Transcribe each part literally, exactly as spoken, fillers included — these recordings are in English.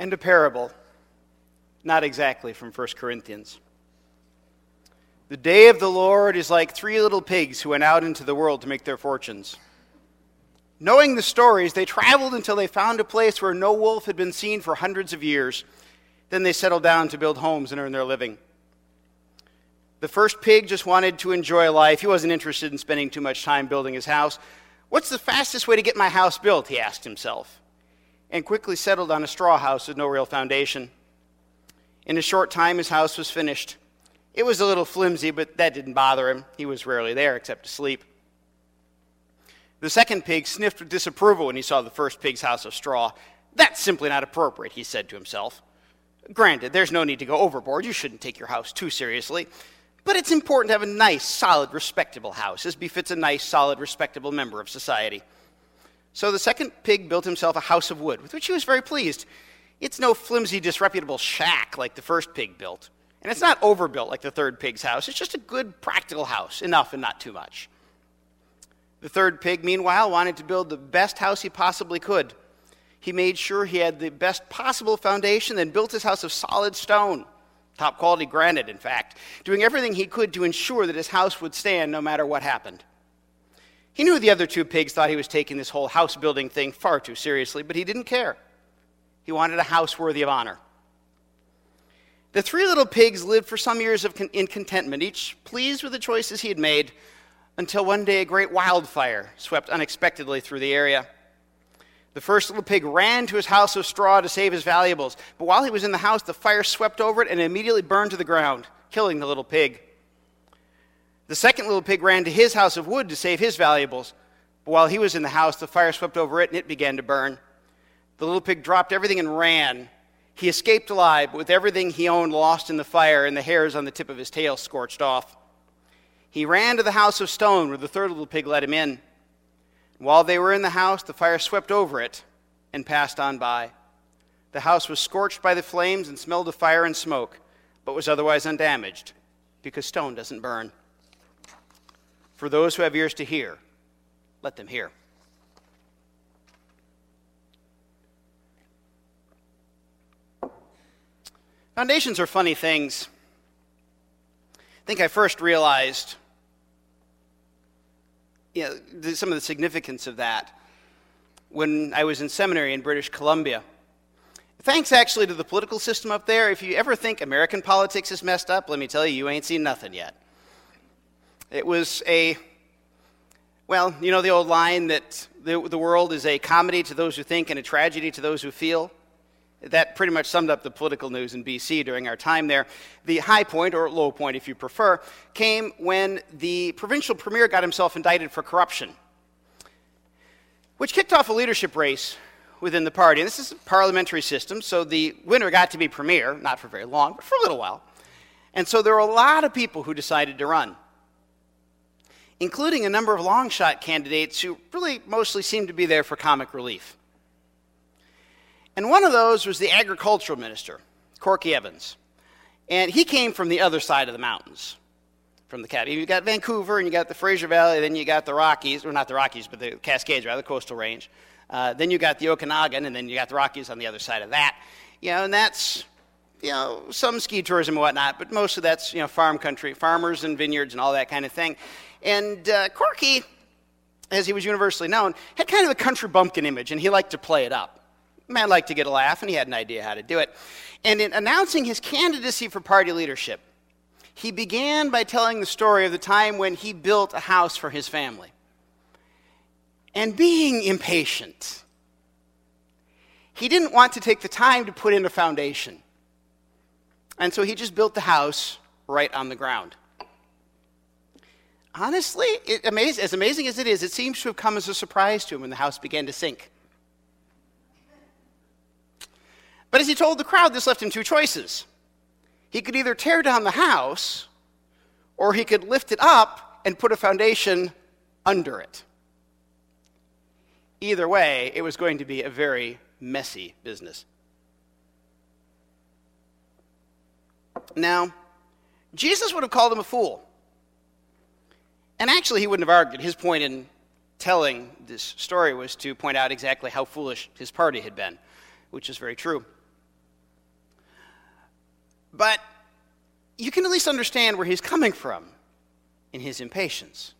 and a parable, not exactly from First Corinthians. The day of the Lord is like three little pigs who went out into the world to make their fortunes. Knowing the stories, they traveled until they found a place where no wolf had been seen for hundreds of years. Then they settled down to build homes and earn their living. The first pig just wanted to enjoy life. He wasn't interested in spending too much time building his house. What's the fastest way to get my house built, he asked himself, and quickly settled on a straw house with no real foundation. In a short time, his house was finished. It was a little flimsy, but that didn't bother him. He was rarely there except to sleep. The second pig sniffed with disapproval when he saw the first pig's house of straw. That's simply not appropriate, he said to himself. Granted, there's no need to go overboard. You shouldn't take your house too seriously. But it's important to have a nice, solid, respectable house, as befits a nice, solid, respectable member of society. So the second pig built himself a house of wood, with which he was very pleased. It's no flimsy, disreputable shack like the first pig built. And it's not overbuilt like the third pig's house. It's just a good, practical house, enough and not too much. The third pig, meanwhile, wanted to build the best house he possibly could. He made sure he had the best possible foundation, then built his house of solid stone. Top quality granite, in fact, doing everything he could to ensure that his house would stand no matter what happened. He knew the other two pigs thought he was taking this whole house building thing far too seriously, but he didn't care. He wanted a house worthy of honor. The three little pigs lived for some years of con- in contentment, each pleased with the choices he had made, until one day a great wildfire swept unexpectedly through the area. The first little pig ran to his house of straw to save his valuables, but while he was in the house, the fire swept over it and immediately burned to the ground, killing the little pig. The second little pig ran to his house of wood to save his valuables, but while he was in the house, the fire swept over it and it began to burn. The little pig dropped everything and ran. He escaped alive, but with everything he owned lost in the fire and the hairs on the tip of his tail scorched off. He ran to the house of stone where the third little pig let him in. While they were in the house, the fire swept over it and passed on by. The house was scorched by the flames and smelled of fire and smoke, but was otherwise undamaged, because stone doesn't burn. For those who have ears to hear, let them hear. Foundations are funny things. I think I first realized you know, some of the significance of that when I was in seminary in British Columbia. Thanks actually to the political system up there. If you ever think American politics is messed up, let me tell you, you ain't seen nothing yet. It was a, well, you know the old line that the, the world is a comedy to those who think and a tragedy to those who feel? That pretty much summed up the political news in B C during our time there. The high point, or low point if you prefer, came when the provincial premier got himself indicted for corruption, which kicked off a leadership race within the party. And this is a parliamentary system, so the winner got to be premier, not for very long, but for a little while. And so there were a lot of people who decided to run, including a number of long-shot candidates who really mostly seemed to be there for comic relief. And one of those was the agricultural minister, Corky Evans. And he came from the other side of the mountains, from the capital. You got Vancouver, and you got the Fraser Valley, then you got the Rockies, or not the Rockies, but the Cascades, rather, the coastal range. Uh, then you got the Okanagan, and then you got the Rockies on the other side of that. You know, and that's, you know, some ski tourism and whatnot, but most of that's, you know, farm country, farmers and vineyards and all that kind of thing. And uh, Corky, as he was universally known, had kind of a country bumpkin image, and he liked to play it up. The man liked to get a laugh, and he had an idea how to do it. And in announcing his candidacy for party leadership, he began by telling the story of the time when he built a house for his family. And being impatient, he didn't want to take the time to put in a foundation. And so he just built the house right on the ground. Honestly, it, amaz- as amazing as it is, it seems to have come as a surprise to him when the house began to sink. But as he told the crowd, this left him two choices. He could either tear down the house, or he could lift it up and put a foundation under it. Either way, it was going to be a very messy business. Now, Jesus would have called him a fool. And actually, he wouldn't have argued. His point in telling this story was to point out exactly how foolish his party had been, which is very true. But you can at least understand where he's coming from in his impatience.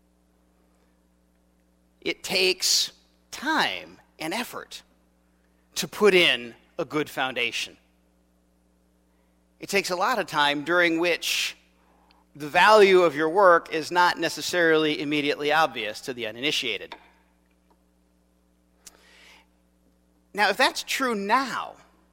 It takes time and effort to put in a good foundation. It takes a lot of time during which the value of your work is not necessarily immediately obvious to the uninitiated. Now, if that's true now,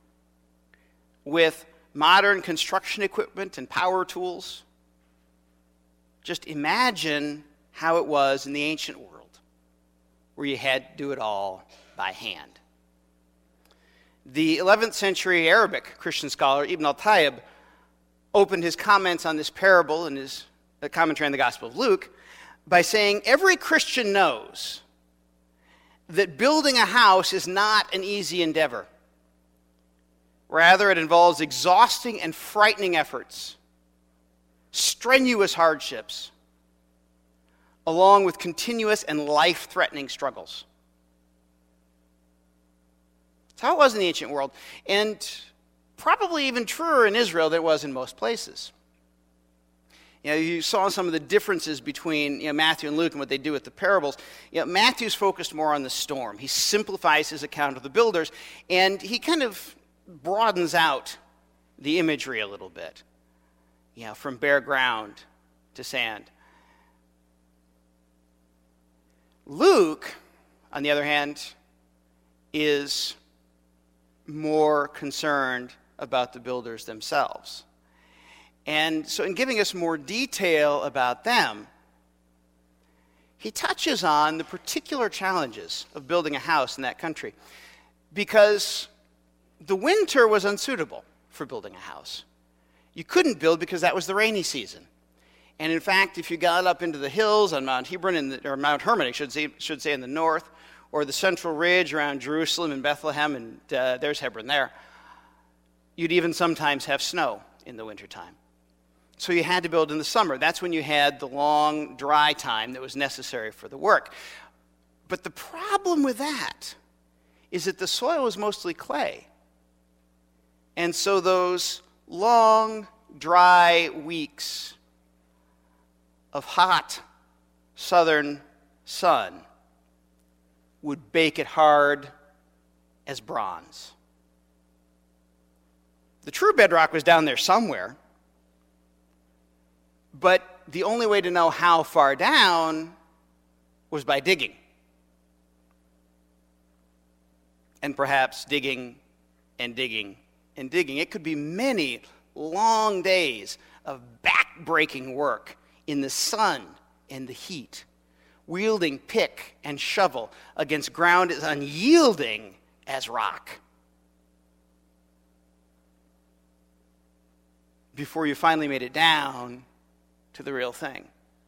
with modern construction equipment and power tools, just imagine how it was in the ancient world, where you had to do it all by hand. The eleventh century Arabic Christian scholar Ibn al-Tayyib opened his comments on this parable in his uh, commentary on the Gospel of Luke by saying, every Christian knows that building a house is not an easy endeavor. Rather, it involves exhausting and frightening efforts, strenuous hardships, along with continuous and life-threatening struggles. That's how it was in the ancient world, and probably even truer in Israel than it was in most places. You know, you saw some of the differences between you know, Matthew and Luke and what they do with the parables. You know, Matthew's focused more on the storm. He simplifies his account of the builders, and he kind of broadens out the imagery a little bit, you know, from bare ground to sand. Luke, on the other hand, is more concerned about the builders themselves. And so in giving us more detail about them, he touches on the particular challenges of building a house in that country, because the winter was unsuitable for building a house. You couldn't build because that was the rainy season. And in fact, if you got up into the hills on Mount Hebron, in the, or Mount Hermon, I should say, should say in the north, or the central ridge around Jerusalem and Bethlehem, and uh, there's Hebron there, you'd even sometimes have snow in the wintertime. So you had to build in the summer. That's when you had the long, dry time that was necessary for the work. But the problem with that is that the soil was mostly clay. And so those long, dry weeks of hot southern sun would bake it hard as bronze. The true bedrock was down there somewhere, but the only way to know how far down was by digging. And perhaps digging and digging and digging. It could be many long days of back-breaking work in the sun and the heat, wielding pick and shovel against ground as unyielding as rock, before you finally made it down to the real thing.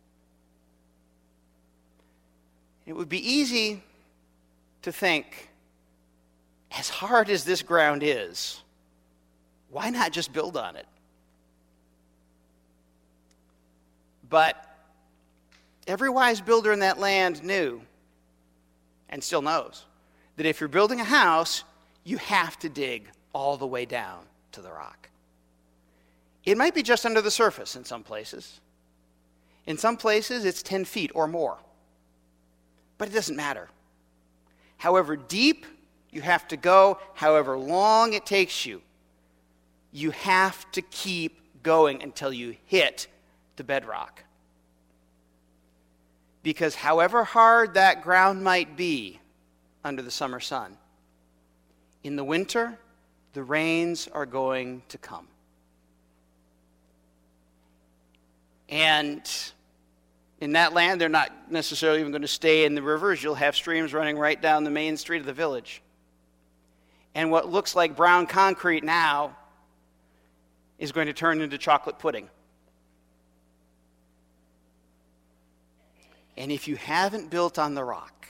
It would be easy to think, as hard as this ground is, why not just build on it? But every wise builder in that land knew, and still knows, that if you're building a house, you have to dig all the way down to the rock. It might be just under the surface in some places. In some places, it's ten feet or more. But it doesn't matter. However deep you have to go, however long it takes you, you have to keep going until you hit the bedrock. Because however hard that ground might be under the summer sun, in the winter, the rains are going to come. And in that land, they're not necessarily even going to stay in the rivers. You'll have streams running right down the main street of the village. And what looks like brown concrete now is going to turn into chocolate pudding. And if you haven't built on the rock,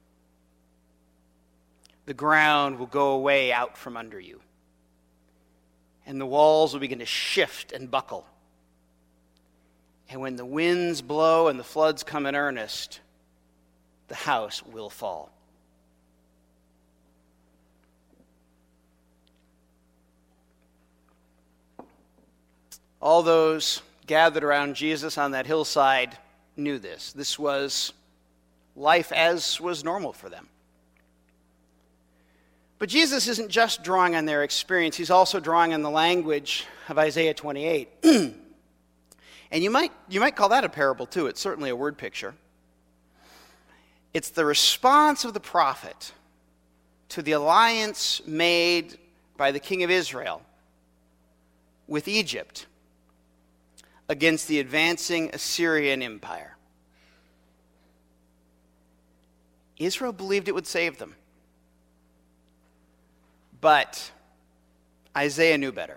the ground will go away out from under you. And the walls will begin to shift and buckle. And when the winds blow and the floods come in earnest, the house will fall. All those gathered around Jesus on that hillside knew this. This was life as was normal for them. But Jesus isn't just drawing on their experience, he's also drawing on the language of Isaiah twenty-eight. And you might, you might call that a parable too. It's certainly a word picture. It's the response of the prophet to the alliance made by the king of Israel with Egypt against the advancing Assyrian Empire. Israel believed it would save them. But Isaiah knew better.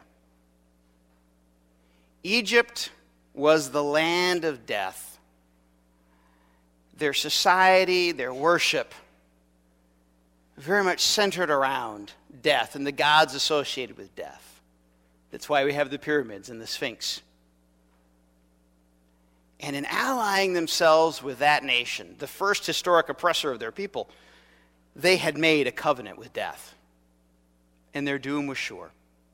Egypt was the land of death. Their society, their worship, very much centered around death and the gods associated with death. That's why we have the pyramids and the Sphinx. And in allying themselves with that nation, the first historic oppressor of their people, they had made a covenant with death. And their doom was sure.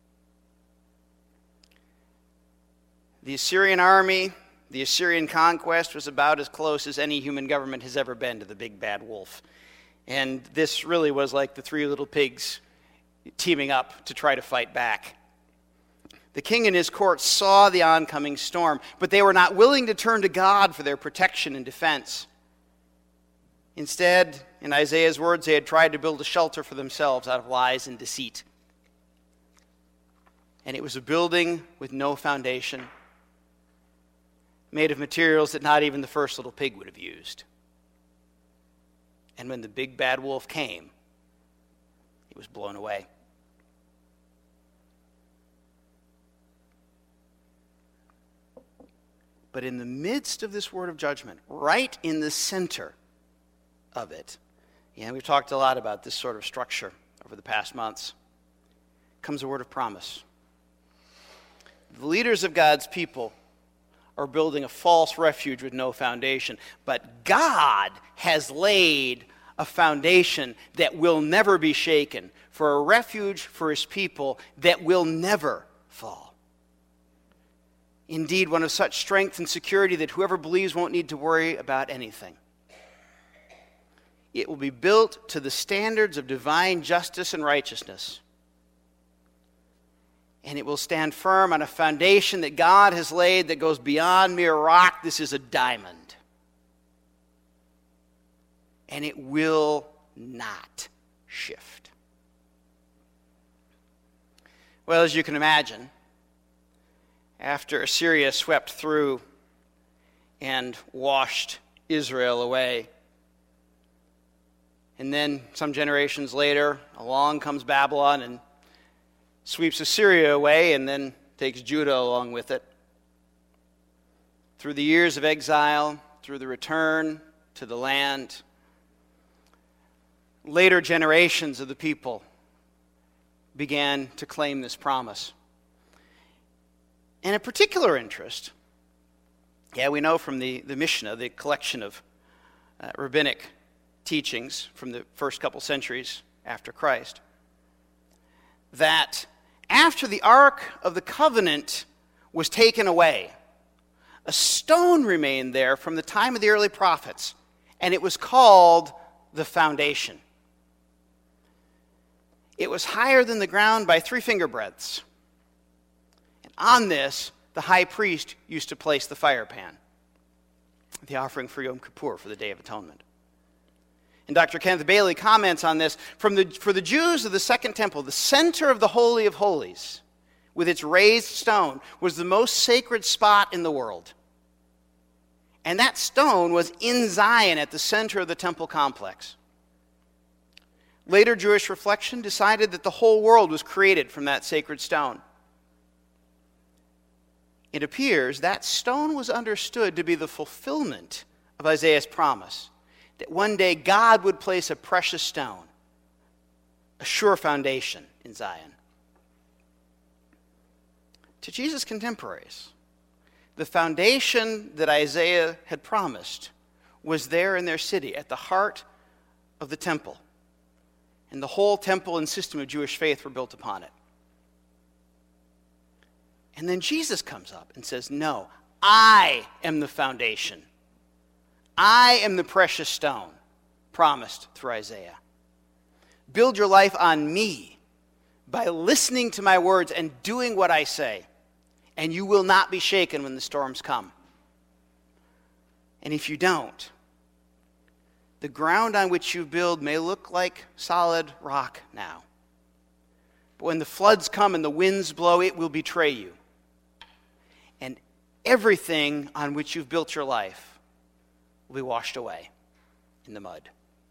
The Assyrian army, the Assyrian conquest was about as close as any human government has ever been to the big bad wolf. And this really was like the three little pigs teaming up to try to fight back. The king and his court saw the oncoming storm, but they were not willing to turn to God for their protection and defense. Instead, in Isaiah's words, they had tried to build a shelter for themselves out of lies and deceit. And it was a building with no foundation, made of materials that not even the first little pig would have used. And when the big bad wolf came, it was blown away. But in the midst of this word of judgment, right in the center of it, and we've talked a lot about this sort of structure over the past months, comes a word of promise. The leaders of God's people are building a false refuge with no foundation, but God has laid a foundation that will never be shaken, for a refuge for his people that will never fall. Indeed, one of such strength and security that whoever believes won't need to worry about anything. It will be built to the standards of divine justice and righteousness. And it will stand firm on a foundation that God has laid that goes beyond mere rock. This is a diamond. And it will not shift. Well, as you can imagine, after Assyria swept through and washed Israel away, and then some generations later, along comes Babylon and sweeps Assyria away and then takes Judah along with it. Through the years of exile, through the return to the land, later generations of the people began to claim this promise. And a particular interest, yeah, we know from the, the Mishnah, the collection of uh, rabbinic teachings from the first couple centuries after Christ, that after the Ark of the Covenant was taken away, a stone remained there from the time of the early prophets, and it was called the foundation. It was higher than the ground by three finger breadths. And on this, the high priest used to place the fire pan, the offering for Yom Kippur, for the Day of Atonement. And Doctor Kenneth Bailey comments on this. From the, for the Jews of the Second Temple, the center of the Holy of Holies, with its raised stone, was the most sacred spot in the world. And that stone was in Zion at the center of the temple complex. Later Jewish reflection decided that the whole world was created from that sacred stone. It appears that stone was understood to be the fulfillment of Isaiah's promise, that one day God would place a precious stone, a sure foundation in Zion. To Jesus' contemporaries, the foundation that Isaiah had promised was there in their city, at the heart of the temple. And the whole temple and system of Jewish faith were built upon it. And then Jesus comes up and says, no, I am the foundation. I am the precious stone promised through Isaiah. Build your life on me by listening to my words and doing what I say, and you will not be shaken when the storms come. And if you don't, the ground on which you build may look like solid rock now. But when the floods come and the winds blow, it will betray you. And everything on which you've built your life will be washed away in the mud.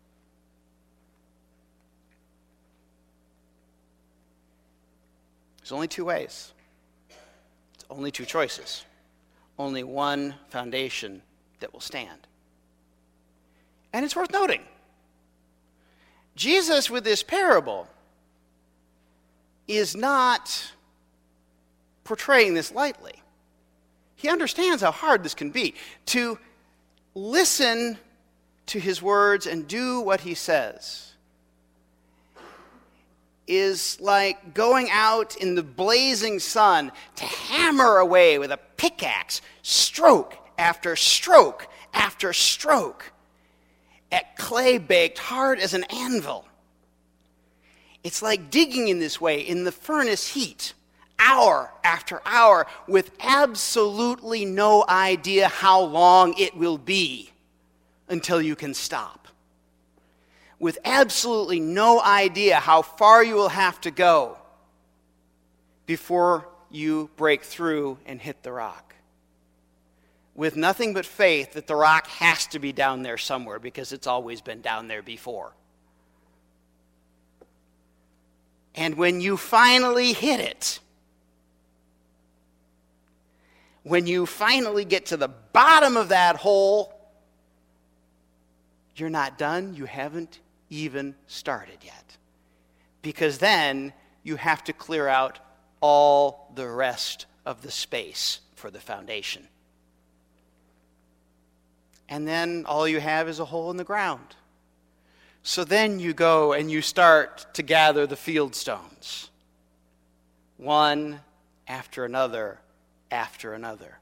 There's only two ways. It's only two choices. Only one foundation that will stand. And it's worth noting, Jesus with this parable is not portraying this lightly. He understands how hard this can be. To listen to his words and do what he says is like going out in the blazing sun to hammer away with a pickaxe, stroke after stroke after stroke, at clay baked hard as an anvil. It's like digging in this way in the furnace heat, hour after hour, with absolutely no idea how long it will be until you can stop. With absolutely no idea how far you will have to go before you break through and hit the rock. With nothing but faith that the rock has to be down there somewhere because it's always been down there before. And when you finally hit it, when you finally get to the bottom of that hole, you're not done. You haven't even started yet. Because then you have to clear out all the rest of the space for the foundation. And then all you have is a hole in the ground. So then you go and you start to gather the field stones, one after another after another,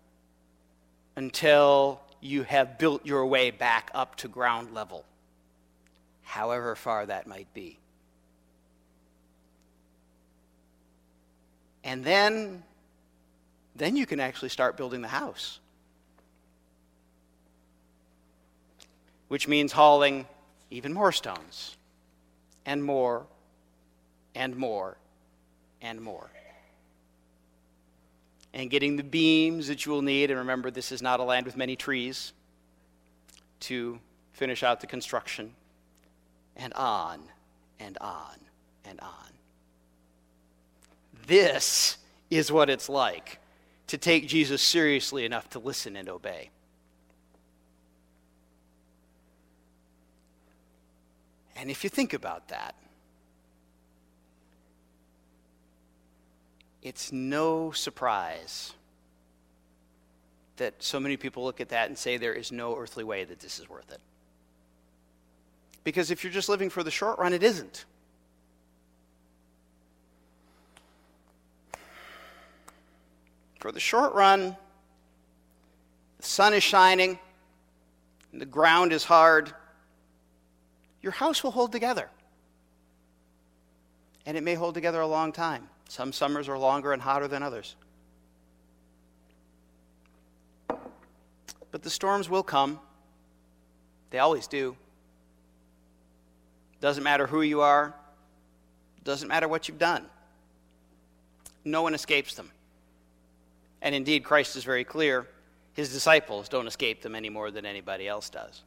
until you have built your way back up to ground level, however far that might be. And then, then you can actually start building the house, which means hauling even more stones, and more, and more, and more. And getting the beams that you will need, and remember, this is not a land with many trees, to finish out the construction, and on, and on, and on. This is what it's like to take Jesus seriously enough to listen and obey. And if you think about that, it's no surprise that so many people look at that and say there is no earthly way that this is worth it. Because if you're just living for the short run, it isn't. For the short run, the sun is shining, and the ground is hard. Your house will hold together. And it may hold together a long time. Some summers are longer and hotter than others. But the storms will come. They always do. Doesn't matter who you are. Doesn't matter what you've done. No one escapes them. And indeed, Christ is very clear. His disciples don't escape them any more than anybody else does.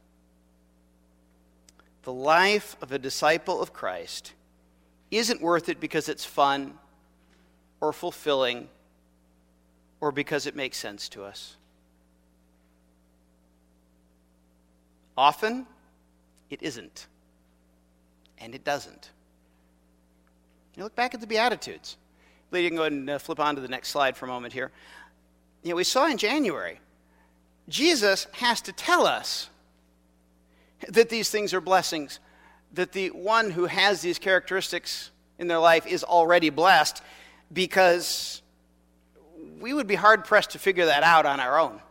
The life of a disciple of Christ isn't worth it because it's fun or fulfilling or because it makes sense to us. Often, it isn't. And it doesn't. You look back at the Beatitudes. Lee, you can go ahead and uh, flip on to the next slide for a moment here. You know, we saw in January, Jesus has to tell us that these things are blessings, that the one who has these characteristics in their life is already blessed, because we would be hard-pressed to figure that out on our own.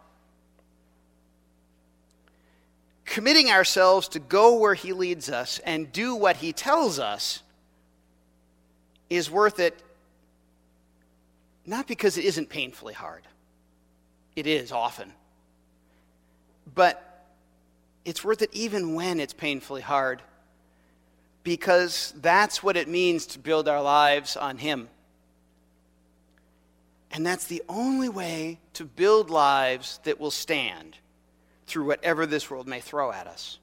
Committing ourselves to go where he leads us and do what he tells us is worth it, not because it isn't painfully hard. It is often. But it's worth it even when it's painfully hard, because that's what it means to build our lives on him. And that's the only way to build lives that will stand through whatever this world may throw at us.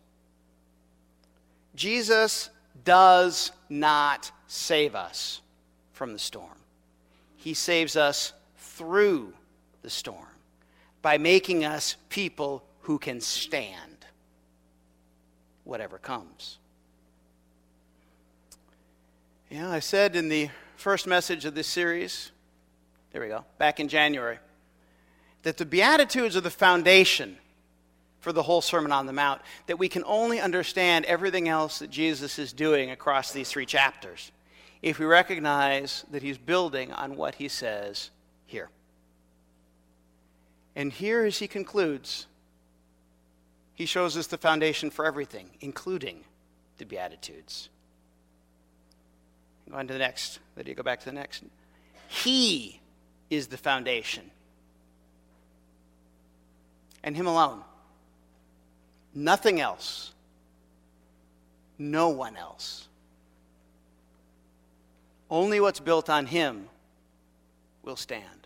Jesus does not save us from the storm. He saves us through the storm by making us people who can stand whatever comes. You know, I said in the first message of this series, there we go, back in January, that the Beatitudes are the foundation for the whole Sermon on the Mount, that we can only understand everything else that Jesus is doing across these three chapters if we recognize that he's building on what he says here. And here, as he concludes, he shows us the foundation for everything, including the Beatitudes. Go on to the next. Let you go back to the next. He is the foundation. And him alone. Nothing else. No one else. Only what's built on him will stand.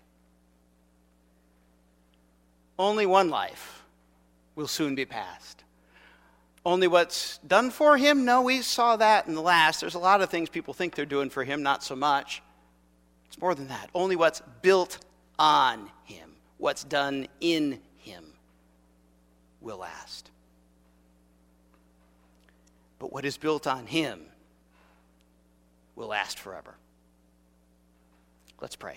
Only one life will soon be passed. Only what's done for him? No, we saw that in the last. There's a lot of things people think they're doing for him, not so much. It's more than that. Only what's built on him, what's done in him, will last. But what is built on him will last forever. Let's pray.